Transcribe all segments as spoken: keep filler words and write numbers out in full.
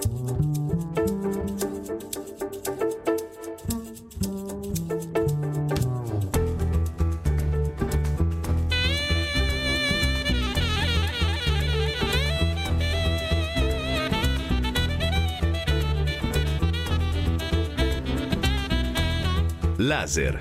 Laser.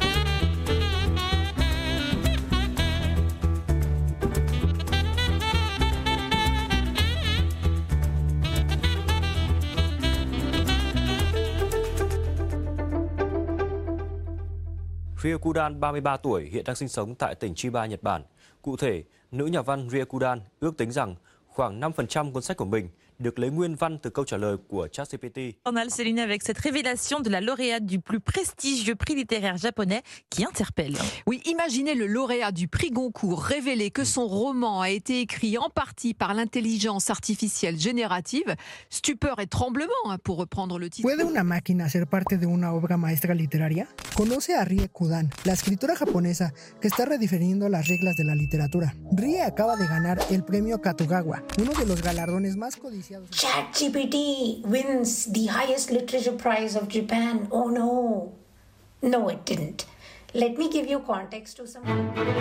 Ryukudan, ba mươi ba tuổi, hiện đang sinh sống tại tỉnh Chiba, Nhật Bản. Cụ thể, nữ nhà văn Ryukudan ước tính rằng khoảng năm phần trăm cuốn sách của mình được lấy nguyên văn từ câu trả lời của ChatGPT. Céline, avec cette révélation de la lauréate du plus prestigieux prix littéraire japonais qui interpelle. Oui, imaginez le lauréat du prix Goncourt révéler que son roman a été écrit en partie par l'intelligence artificielle générative. Stupeur et tremblement, pour reprendre le titre. ¿Puede una máquina ser parte de una obra maestra literaria? Conoce a Rie Kudan, la escritora japonesa que está redefiniendo las reglas de la literatura. Rie acaba de ganar el premio Katogawa, uno de los galardones más codiciados. ChatGPT wins the highest literature prize of Japan. Oh no. No, it didn't. Let me give you context to some...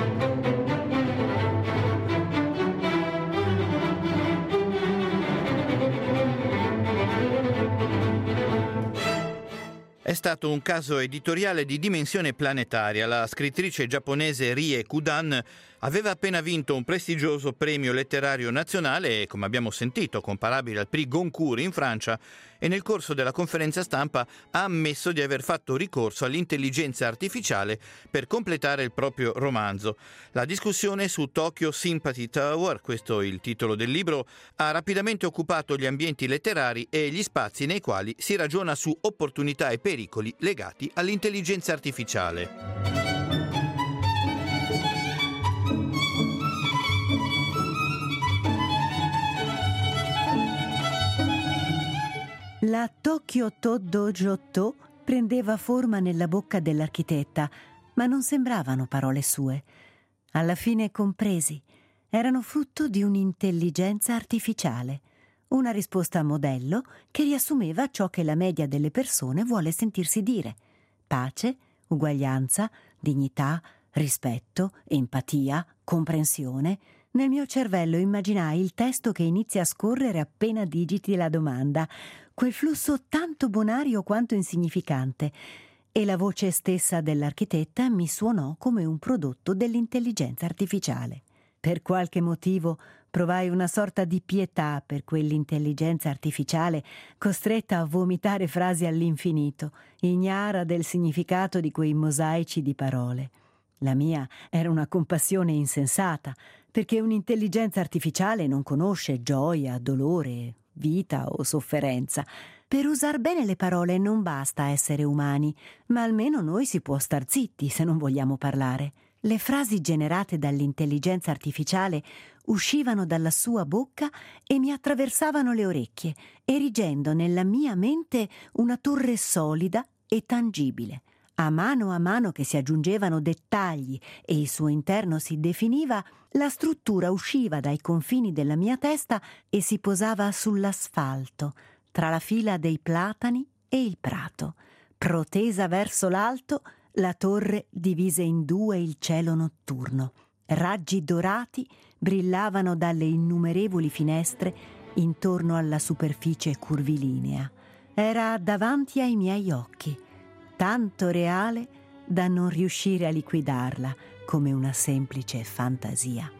È stato un caso editoriale di dimensione planetaria. La scrittrice giapponese Rie Kudan aveva appena vinto un prestigioso premio letterario nazionale, come abbiamo sentito, comparabile al Prix Goncourt in Francia, e nel corso della conferenza stampa ha ammesso di aver fatto ricorso all'intelligenza artificiale per completare il proprio romanzo. La discussione su Tokyo Sympathy Tower, questo è il titolo del libro, ha rapidamente occupato gli ambienti letterari e gli spazi nei quali si ragiona su opportunità e pericoli legati all'intelligenza artificiale. La Tokyo To Dojo To prendeva forma nella bocca dell'architetta, ma non sembravano parole sue. Alla fine compresi, erano frutto di un'intelligenza artificiale, una risposta a modello che riassumeva ciò che la media delle persone vuole sentirsi dire: pace, uguaglianza, dignità, rispetto, empatia, comprensione. Nel mio cervello immaginai il testo che inizia a scorrere appena digiti la domanda, quel flusso tanto bonario quanto insignificante, e la voce stessa dell'architetta mi suonò come un prodotto dell'intelligenza artificiale. Per qualche motivo provai una sorta di pietà per quell'intelligenza artificiale costretta a vomitare frasi all'infinito, ignara del significato di quei mosaici di parole. La mia era una compassione insensata, perché un'intelligenza artificiale non conosce gioia, dolore, vita o sofferenza. Per usar bene le parole non basta essere umani, ma almeno noi si può star zitti se non vogliamo parlare. Le frasi generate dall'intelligenza artificiale uscivano dalla sua bocca e mi attraversavano le orecchie, erigendo nella mia mente una torre solida e tangibile. A mano a mano che si aggiungevano dettagli e il suo interno si definiva, la struttura usciva dai confini della mia testa e si posava sull'asfalto, tra la fila dei platani e il prato. Protesa verso l'alto, la torre divise in due il cielo notturno. Raggi dorati brillavano dalle innumerevoli finestre intorno alla superficie curvilinea. Era davanti ai miei occhi, tanto reale da non riuscire a liquidarla come una semplice fantasia.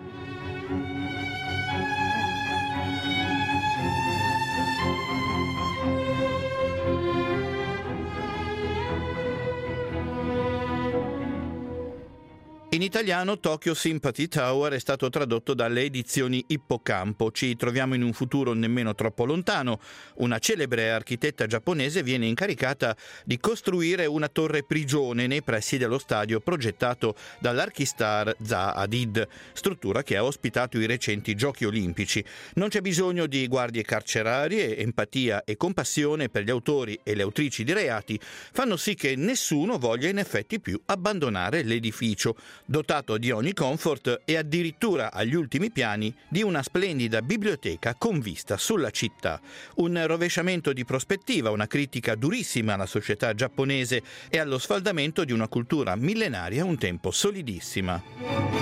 In italiano Tokyo Sympathy Tower è stato tradotto dalle edizioni Ippocampo. Ci troviamo in un futuro nemmeno troppo lontano. Una celebre architetta giapponese viene incaricata di costruire una torre prigione nei pressi dello stadio progettato dall'archistar Zaha Hadid, struttura che ha ospitato i recenti Giochi Olimpici. Non c'è bisogno di guardie carcerarie, empatia e compassione per gli autori e le autrici di reati fanno sì che nessuno voglia in effetti più abbandonare l'edificio. dotato di ogni comfort e addirittura agli ultimi piani di una splendida biblioteca con vista sulla città. Un rovesciamento di prospettiva, una critica durissima alla società giapponese e allo sfaldamento di una cultura millenaria un tempo solidissima.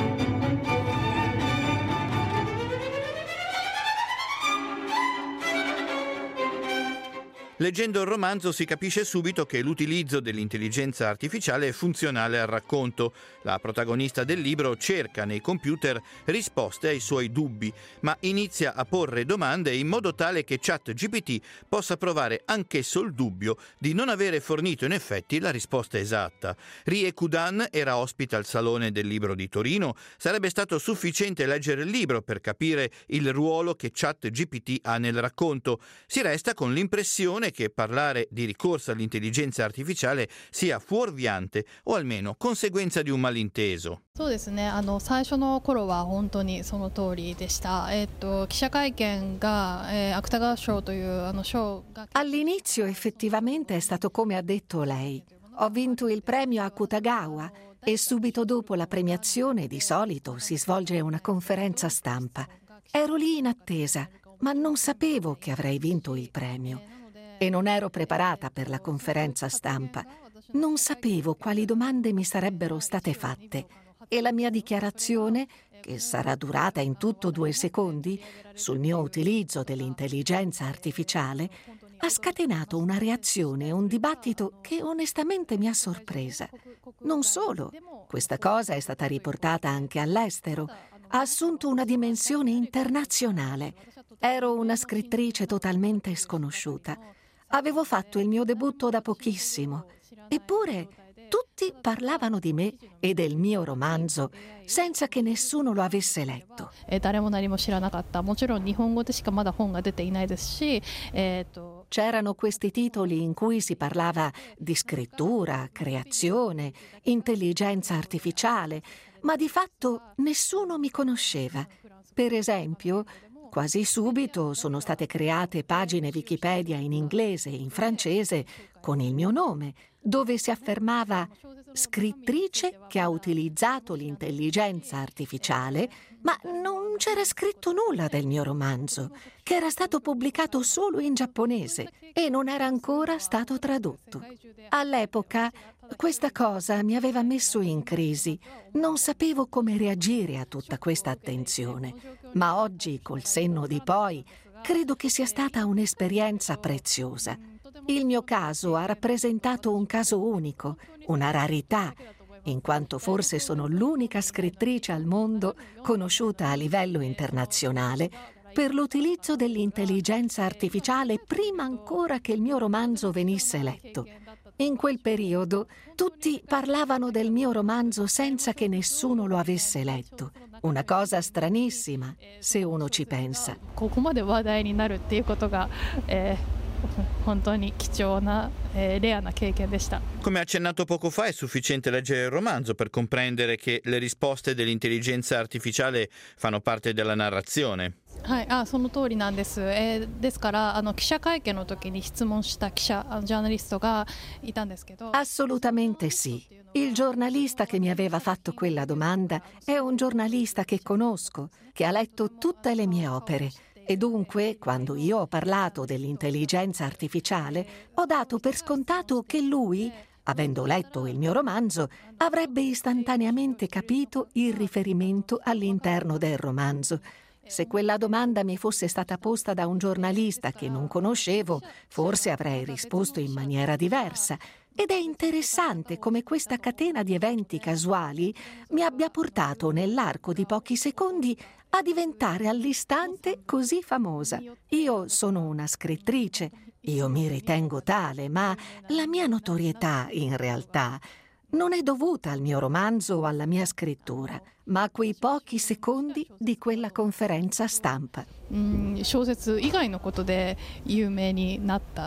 Leggendo il romanzo si capisce subito che l'utilizzo dell'intelligenza artificiale è funzionale al racconto. La protagonista del libro cerca nei computer risposte ai suoi dubbi, ma inizia a porre domande in modo tale che ChatGPT possa provare anch'esso il dubbio di non avere fornito in effetti la risposta esatta. Rie Kudan era ospite al Salone del Libro di Torino. Sarebbe stato sufficiente leggere il libro per capire il ruolo che ChatGPT ha nel racconto. Si resta con l'impressione che parlare di ricorso all'intelligenza artificiale sia fuorviante o almeno conseguenza di un malinteso. そうですね、あの最初の頃は本当にその通りでした。えっと記者会見が、えー、芥川賞というあの賞が All'inizio effettivamente è stato come ha detto lei. Ho vinto il premio Akutagawa e subito dopo la premiazione di solito si svolge una conferenza stampa. Ero lì in attesa, ma non sapevo che avrei vinto il premio. E non ero preparata per la conferenza stampa. Non sapevo quali domande mi sarebbero state fatte e la mia dichiarazione, che sarà durata in tutto due secondi, sul mio utilizzo dell'intelligenza artificiale, ha scatenato una reazione e un dibattito che onestamente mi ha sorpresa. Non solo, questa cosa è stata riportata anche all'estero, ha assunto una dimensione internazionale. Ero una scrittrice totalmente sconosciuta. Avevo fatto il mio debutto da pochissimo, eppure tutti parlavano di me e del mio romanzo senza che nessuno lo avesse letto. 誰も何も知らなかった。もちろん日本語でしかまだ本が出ていないですし、えっと C'erano questi titoli in cui si parlava di scrittura, creazione, intelligenza artificiale, ma di fatto nessuno mi conosceva. Per esempio, quasi subito sono state create pagine Wikipedia in inglese e in francese con il mio nome, dove si affermava scrittrice che ha utilizzato l'intelligenza artificiale, ma non c'era scritto nulla del mio romanzo, che era stato pubblicato solo in giapponese e non era ancora stato tradotto. All'epoca questa cosa mi aveva messo in crisi. Non sapevo come reagire a tutta questa attenzione, ma oggi, col senno di poi, credo che sia stata un'esperienza preziosa. Il mio caso ha rappresentato un caso unico, una rarità, in quanto forse sono l'unica scrittrice al mondo conosciuta a livello internazionale per l'utilizzo dell'intelligenza artificiale prima ancora che il mio romanzo venisse letto. In quel periodo tutti parlavano del mio romanzo senza che nessuno lo avesse letto. Una cosa stranissima, se uno ci pensa. ここまで話題になるっていうことが、えー 本当に貴重な、えー、レアな経験でした。 Come accennato poco fa, è sufficiente leggere il romanzo per comprendere che le risposte dell'intelligenza artificiale fanno parte della narrazione. はい、あ、その通りなんです。えー、ですからあの記者会見の時に質問した記者、ジャーナリストがいたんですけど。 Assolutamente sì. Il giornalista che mi aveva fatto quella domanda è un giornalista che conosco, che ha letto tutte le mie opere. E dunque, quando io ho parlato dell'intelligenza artificiale, ho dato per scontato che lui, avendo letto il mio romanzo, avrebbe istantaneamente capito il riferimento all'interno del romanzo. Se quella domanda mi fosse stata posta da un giornalista che non conoscevo, forse avrei risposto in maniera diversa. Ed è interessante come questa catena di eventi casuali mi abbia portato nell'arco di pochi secondi a diventare all'istante così famosa. Io sono una scrittrice, io mi ritengo tale, ma la mia notorietà, in realtà, non è dovuta al mio romanzo o alla mia scrittura, ma a quei pochi secondi di quella conferenza stampa. うん、小説以外のことで有名になった。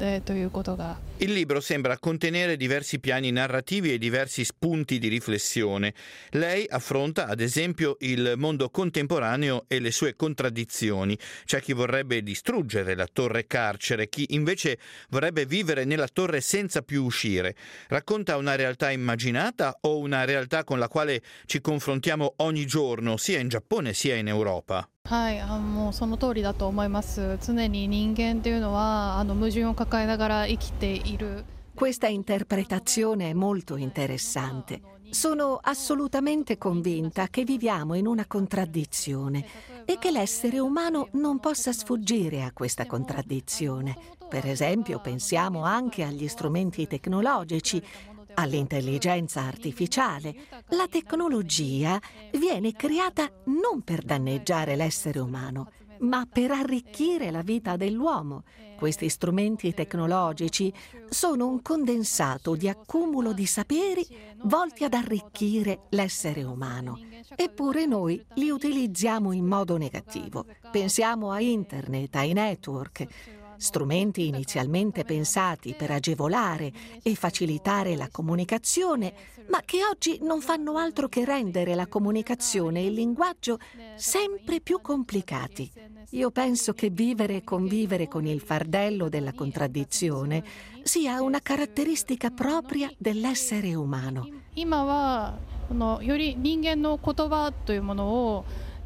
えーということが Il libro sembra contenere diversi piani narrativi e diversi spunti di riflessione. Lei affronta, ad esempio, il mondo contemporaneo e le sue contraddizioni. C'è chi vorrebbe distruggere la torre carcere, chi invece vorrebbe vivere nella torre senza più uscire. Racconta una realtà immaginata o una realtà con la quale ci confrontiamo ogni giorno, sia in Giappone sia in Europa? はい、あのもうその通りだと思います。常に人間っていうのはあの矛盾を抱えながら生きている。 Questa interpretazione è molto interessante. Sono assolutamente convinta che viviamo in una contraddizione e che l'essere umano non possa sfuggire a questa contraddizione. Per esempio, pensiamo anche agli strumenti tecnologici, all'intelligenza artificiale. La tecnologia viene creata non per danneggiare l'essere umano, ma per arricchire la vita dell'uomo. Questi strumenti tecnologici sono un condensato di accumulo di saperi volti ad arricchire l'essere umano. Eppure noi li utilizziamo in modo negativo. Pensiamo a internet, ai network, strumenti inizialmente pensati per agevolare e facilitare la comunicazione, ma che oggi non fanno altro che rendere la comunicazione e il linguaggio sempre più complicati. Io penso che vivere e convivere con il fardello della contraddizione sia una caratteristica propria dell'essere umano. 今はこのより人間の言葉というものを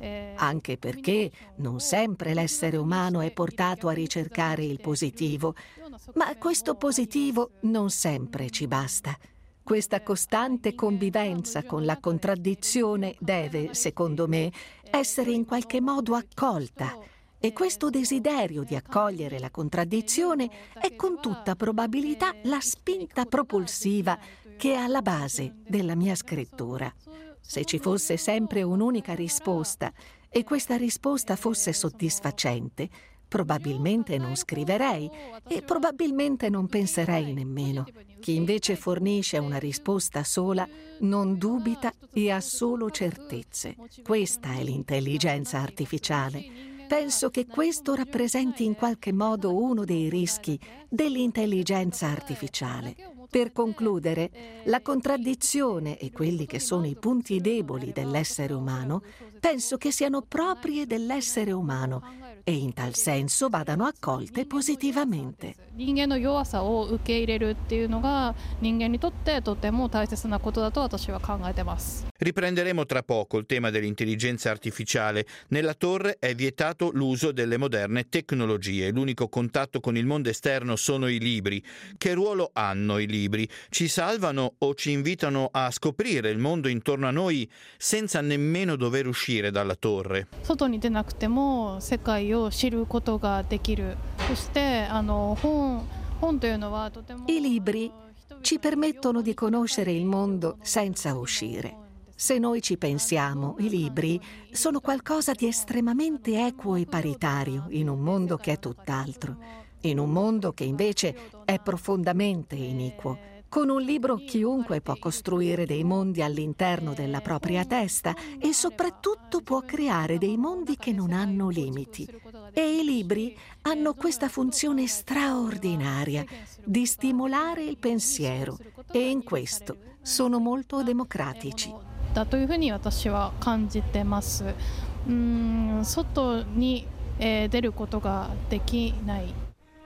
Anche perché non sempre l'essere umano è portato a ricercare il positivo, ma questo positivo non sempre ci basta. Questa costante convivenza con la contraddizione deve, secondo me, essere in qualche modo accolta. E questo desiderio di accogliere la contraddizione è con tutta probabilità la spinta propulsiva che è alla base della mia scrittura. Se ci fosse sempre un'unica risposta e questa risposta fosse soddisfacente, probabilmente non scriverei e probabilmente non penserei nemmeno. Chi invece fornisce una risposta sola non dubita e ha solo certezze. Questa è l'intelligenza artificiale. Penso che questo rappresenti in qualche modo uno dei rischi dell'intelligenza artificiale. Per concludere, la contraddizione e quelli che sono i punti deboli dell'essere umano penso che siano proprie dell'essere umano e in tal senso vadano accolte positivamente. 人間の弱さを受け入れるっていうのが人間にとってとても大切なことだと私は考えてます。 Riprenderemo tra poco il tema dell'intelligenza artificiale. Nella torre è vietato l'uso delle moderne tecnologie. L'unico contatto con il mondo esterno sono i libri. Che ruolo hanno i libri? Ci salvano o ci invitano a scoprire il mondo intorno a noi senza nemmeno dover uscire dalla torre? 外に出なくても世界を知ることができる。そしてあの本本というのはとても I libri ci permettono di conoscere il mondo senza uscire. Se noi ci pensiamo, i libri sono qualcosa di estremamente equo e paritario in un mondo che è tutt'altro, in un mondo che invece è profondamente iniquo. Con un libro chiunque può costruire dei mondi all'interno della propria testa e soprattutto può creare dei mondi che non hanno limiti. E i libri hanno questa funzione straordinaria di stimolare il pensiero e in questo sono molto democratici. だというふうに私は感じてます。うーん、外に、えー、出ることができない。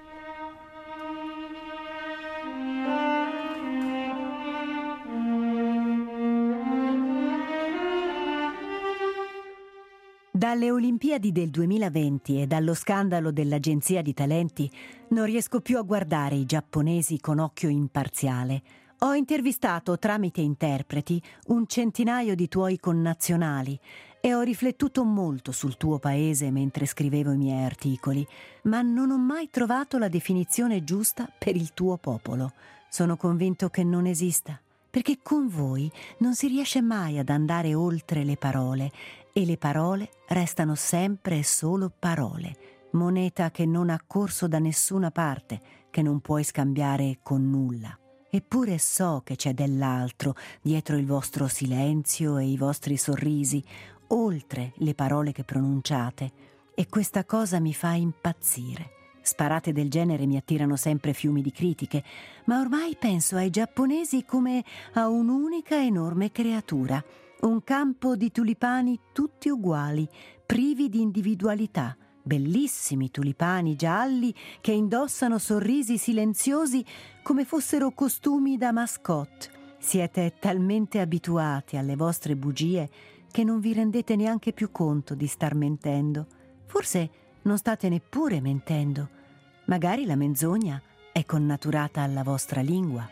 Dalle Olimpiadi del duemilaventi e dallo scandalo dell'Agenzia di Talenti non riesco più a guardare i giapponesi con occhio imparziale. Ho intervistato tramite interpreti un centinaio di tuoi connazionali e ho riflettuto molto sul tuo paese mentre scrivevo i miei articoli, ma non ho mai trovato la definizione giusta per il tuo popolo. Sono convinto che non esista, perché con voi non si riesce mai ad andare oltre le parole e le parole restano sempre e solo parole, moneta che non ha corso da nessuna parte, che non puoi scambiare con nulla. Eppure so che c'è dell'altro dietro il vostro silenzio e i vostri sorrisi, oltre le parole che pronunciate, e questa cosa mi fa impazzire. Sparate del genere mi attirano sempre fiumi di critiche, ma ormai penso ai giapponesi come a un'unica enorme creatura, un campo di tulipani tutti uguali, privi di individualità, bellissimi tulipani gialli che indossano sorrisi silenziosi come fossero costumi da mascotte. Siete talmente abituati alle vostre bugie che non vi rendete neanche più conto di star mentendo. Forse non state neppure mentendo. Magari la menzogna è connaturata alla vostra lingua.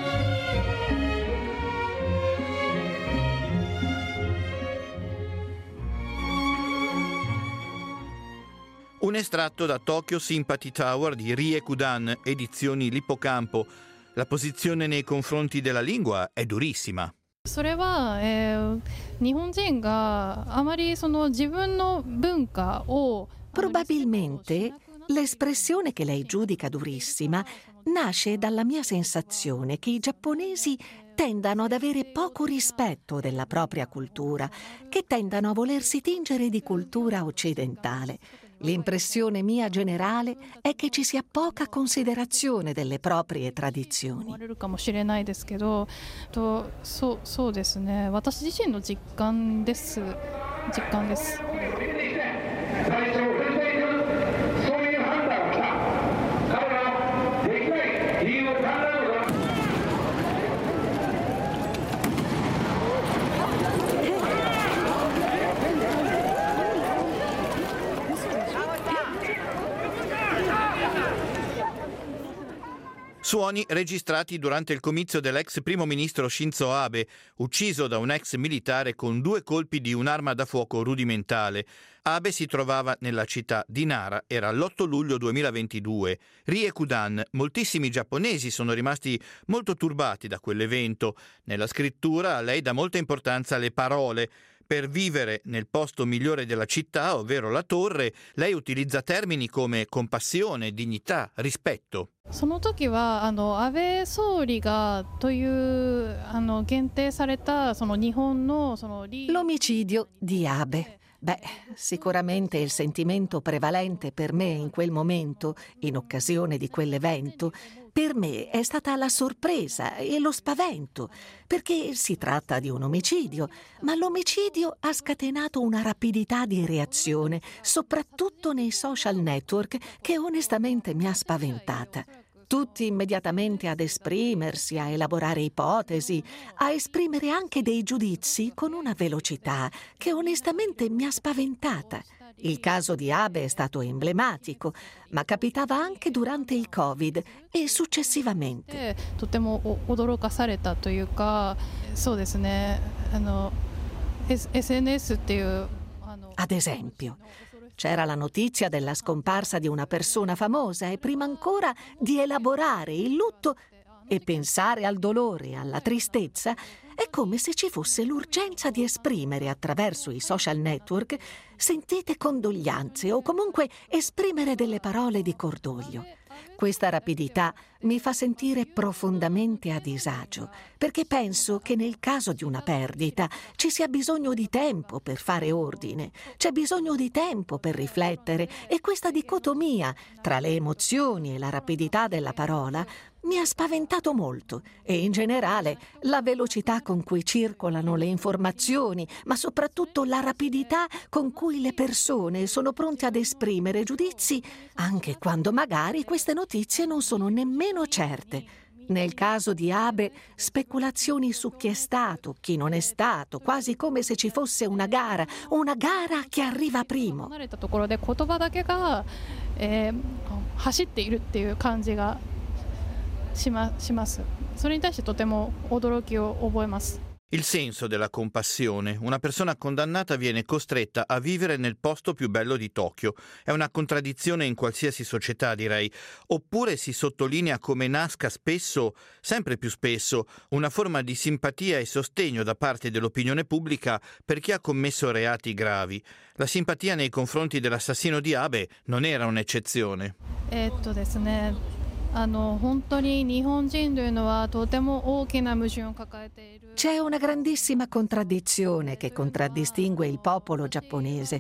Un estratto da Tokyo Sympathy Tower di Rie Kudan, edizioni L'Ippocampo. La posizione nei confronti della lingua è durissima. それは、えー、日本人があまりその自分の文化を Probabilmente l'espressione che lei giudica durissima nasce dalla mia sensazione che i giapponesi tendano ad avere poco rispetto della propria cultura, che tendano a volersi tingere di cultura occidentale. L'impressione mia generale è che ci sia poca considerazione delle proprie tradizioni. 思われるかもしれないですけど、とそう、そうですね。私自身の実感です。実感です。 Suoni registrati durante il comizio dell'ex primo ministro Shinzo Abe, ucciso da un ex militare con due colpi di un'arma da fuoco rudimentale. Abe si trovava nella città di Nara, era l'otto luglio duemilaventidue. Rie Kudan, moltissimi giapponesi sono rimasti molto turbati da quell'evento. Nella scrittura lei dà molta importanza alle parole. Per vivere nel posto migliore della città, ovvero la torre, lei utilizza termini come compassione, dignità, rispetto. その時はあの安倍総理がというあの限定されたその日本のその L'omicidio di Abe. Beh, sicuramente il sentimento prevalente per me in quel momento, in occasione di quell'evento, per me è stata la sorpresa e lo spavento, perché si tratta di un omicidio, ma l'omicidio ha scatenato una rapidità di reazione, soprattutto nei social network, che onestamente mi ha spaventata. Tutti immediatamente ad esprimersi, a elaborare ipotesi, a esprimere anche dei giudizi con una velocità che onestamente mi ha spaventata. Il caso di Abe è stato emblematico, ma capitava anche durante il Covid e successivamente. とても驚かされたというか、そうですね。あの エスエヌエス っていう Ad esempio, c'era la notizia della scomparsa di una persona famosa e prima ancora di elaborare il lutto e pensare al dolore, alla tristezza, è come se ci fosse l'urgenza di esprimere attraverso i social network sentite condoglianze o comunque esprimere delle parole di cordoglio. Questa rapidità mi fa sentire profondamente a disagio, perché penso che nel caso di una perdita ci sia bisogno di tempo per fare ordine, c'è bisogno di tempo per riflettere e questa dicotomia tra le emozioni e la rapidità della parola mi ha spaventato molto e in generale la velocità con cui circolano le informazioni, ma soprattutto la rapidità con cui le persone sono pronte ad esprimere giudizi, anche quando magari queste notizie non sono nemmeno certe. Nel caso di Abe, speculazioni su chi è stato, chi non è stato, quasi come se ci fosse una gara, una gara che arriva primo. 離れたところで言葉だけが、えー、走っているっていう感じが しま、します。それに対してとても驚きを覚えます。 Il senso della compassione. Una persona condannata viene costretta a vivere nel posto più bello di Tokyo. È una contraddizione in qualsiasi società, direi. Oppure si sottolinea come nasca spesso, sempre più spesso, una forma di simpatia e sostegno da parte dell'opinione pubblica per chi ha commesso reati gravi. La simpatia nei confronti dell'assassino di Abe non era un'eccezione. えーっとですね。 あの本当に日本人というのはとても大きな矛盾を抱えている。 C'è una grandissima contraddizione che contraddistingue il popolo giapponese.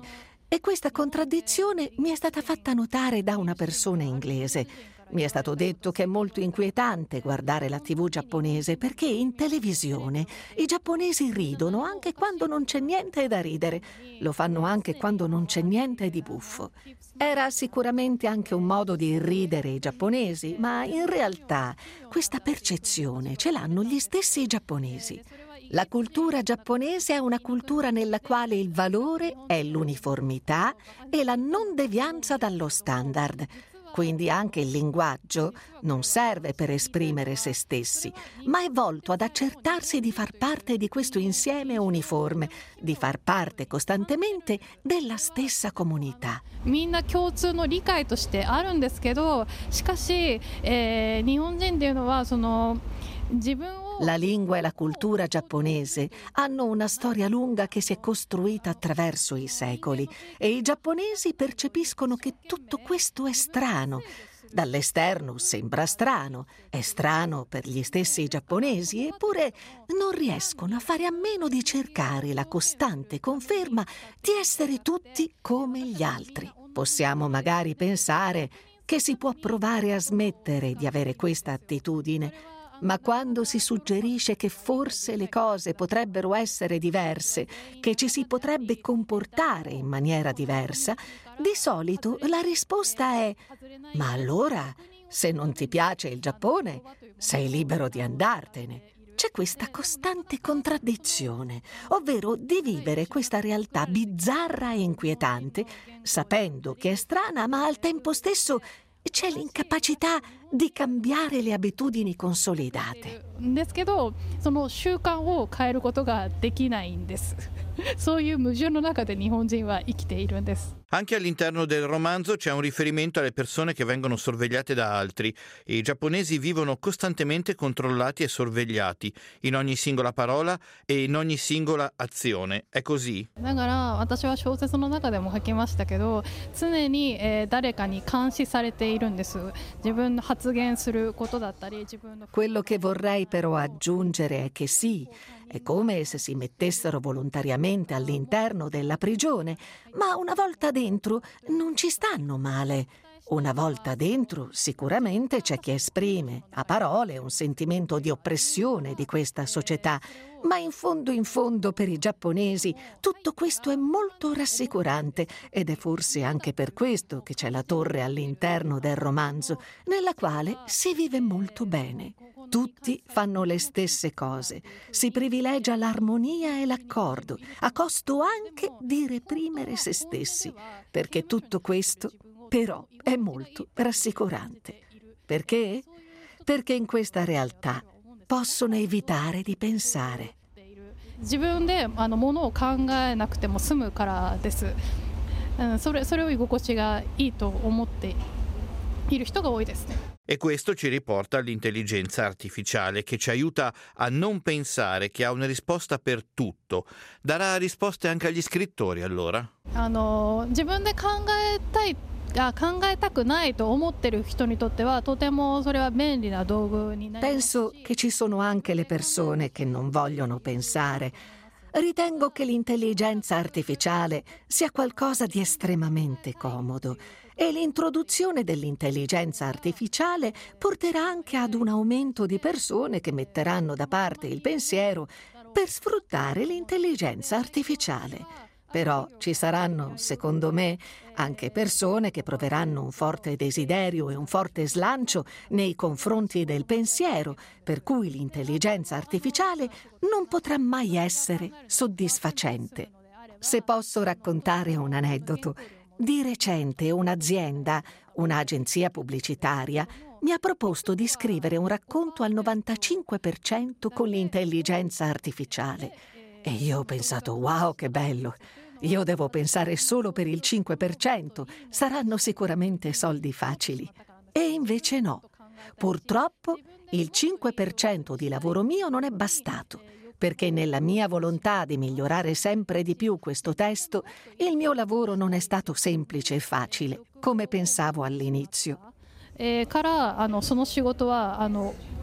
E questa contraddizione mi è stata fatta notare da una persona inglese. Mi è stato detto che è molto inquietante guardare la tivù giapponese perché in televisione i giapponesi ridono anche quando non c'è niente da ridere. Lo fanno anche quando non c'è niente di buffo. Era sicuramente anche un modo di irridere i giapponesi, ma in realtà questa percezione ce l'hanno gli stessi giapponesi. La cultura giapponese è una cultura nella quale il valore è l'uniformità e la non devianza dallo standard. Quindi anche il linguaggio non serve per esprimere se stessi, ma è volto ad accertarsi di far parte di questo insieme uniforme, di far parte costantemente della stessa comunità. みんな共通の理解としてあるんですけど、しかし、えー、日本人っていうのはその自分を La lingua e la cultura giapponese hanno una storia lunga che si è costruita attraverso i secoli e i giapponesi percepiscono che tutto questo è strano. Dall'esterno sembra strano, è strano per gli stessi giapponesi, eppure non riescono a fare a meno di cercare la costante conferma di essere tutti come gli altri. Possiamo magari pensare che si può provare a smettere di avere questa attitudine, ma quando si suggerisce che forse le cose potrebbero essere diverse, che ci si potrebbe comportare in maniera diversa, di solito la risposta è: ma allora, se non ti piace il Giappone, sei libero di andartene. C'è questa costante contraddizione, ovvero di vivere questa realtà bizzarra e inquietante, sapendo che è strana, ma al tempo stesso c'è l'incapacità di cambiare le abitudini consolidate. ですけど、その習慣を変えることができないんです。そういう矛盾の中で日本人は生きているんです。 Anche all'interno del romanzo c'è un riferimento alle persone che vengono sorvegliate da altri. I giapponesi vivono costantemente controllati e sorvegliati in ogni singola parola e in ogni singola azione. È così? だから私は小説の中でも書きましたけど、常に、えー、誰かに監視されているんです。自分の発言することだったり、自分の Quello che vorrei però aggiungere è che sì, è come se si mettessero volontariamente all'interno della prigione, ma una volta dentro non ci stanno male. Una volta dentro sicuramente c'è chi esprime a parole un sentimento di oppressione di questa società, ma in fondo in fondo per i giapponesi tutto questo è molto rassicurante ed è forse anche per questo che c'è la torre all'interno del romanzo, nella quale si vive molto bene. Tutti fanno le stesse cose, si privilegia l'armonia e l'accordo, a costo anche di reprimere se stessi, perché tutto questo però è molto rassicurante. Perché? Perché in questa realtà possono evitare di pensare. 自分であのものを考えなくても済むからです。うん、それそれを居心地がいいと思っている人が多いですね。 E questo ci riporta all'intelligenza artificiale che ci aiuta a non pensare che ha una risposta per tutto. Darà risposte anche agli scrittori allora? あの自分で考えたい あ考えたくないと思ってる人にとってはとてもそれは便利な道具になります。 Penso che ci sono anche le persone che non vogliono pensare. Ritengo che l'intelligenza artificiale sia qualcosa di estremamente comodo e l'introduzione dell'intelligenza artificiale porterà anche ad un aumento di persone che metteranno da parte il pensiero per sfruttare l'intelligenza artificiale. Però ci saranno, secondo me, anche persone che proveranno un forte desiderio e un forte slancio nei confronti del pensiero, per cui l'intelligenza artificiale non potrà mai essere soddisfacente. Se posso raccontare un aneddoto, di recente un'azienda, un'agenzia pubblicitaria, mi ha proposto di scrivere un racconto al novantacinque per cento con l'intelligenza artificiale. E io ho pensato, wow, che bello! Io devo pensare solo per il cinque per cento, saranno sicuramente soldi facili. E invece no. Purtroppo il cinque per cento di lavoro mio non è bastato, perché nella mia volontà di migliorare sempre di più questo testo, il mio lavoro non è stato semplice e facile, come pensavo all'inizio. えー、からあのその仕事はあの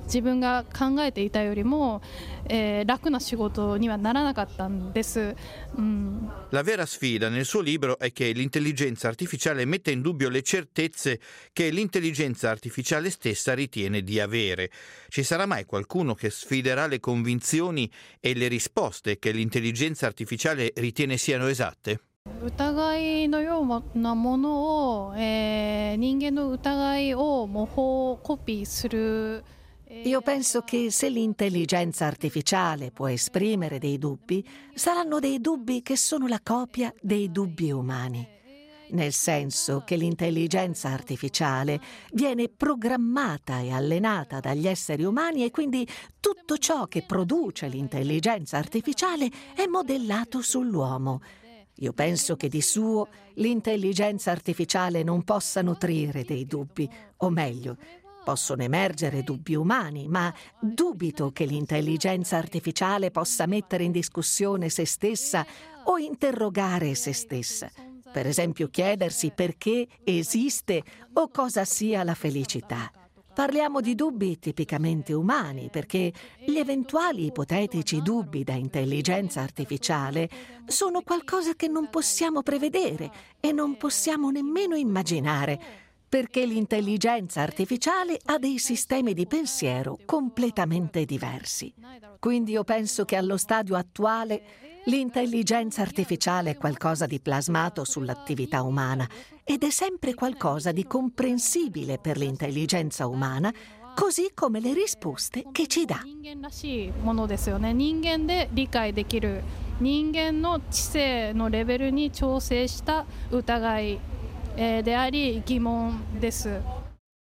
自分が考えていたよりも、えー、楽な仕事にはならなかったんです、うん、 La vera sfida nel suo libro è che l'intelligenza artificiale mette in dubbio le certezze che l'intelligenza artificiale stessa ritiene di avere. Ci sarà mai qualcuno che sfiderà le convinzioni e le risposte che l'intelligenza artificiale ritiene siano esatte? 疑いのようなものを、えー、人間の疑いを模倣コピーする。 Io penso che se l'intelligenza artificiale può esprimere dei dubbi, saranno dei dubbi che sono la copia dei dubbi umani. Nel senso che l'intelligenza artificiale viene programmata e allenata dagli esseri umani e quindi tutto ciò che produce l'intelligenza artificiale è modellato sull'uomo. Io penso che di suo l'intelligenza artificiale non possa nutrire dei dubbi, o meglio, possono emergere dubbi umani, ma dubito che l'intelligenza artificiale possa mettere in discussione se stessa o interrogare se stessa. Per esempio chiedersi perché esiste o cosa sia la felicità. Parliamo di dubbi tipicamente umani, perché gli eventuali ipotetici dubbi da intelligenza artificiale sono qualcosa che non possiamo prevedere e non possiamo nemmeno immaginare, perché l'intelligenza artificiale ha dei sistemi di pensiero completamente diversi. Quindi io penso che allo stadio attuale l'intelligenza artificiale è qualcosa di plasmato sull'attività umana ed è sempre qualcosa di comprensibile per l'intelligenza umana, così come le risposte che ci dà. 人間らしいものですよね。人間で理解できる、人間の知性のレベルに調整した疑い、えー、であり疑問です。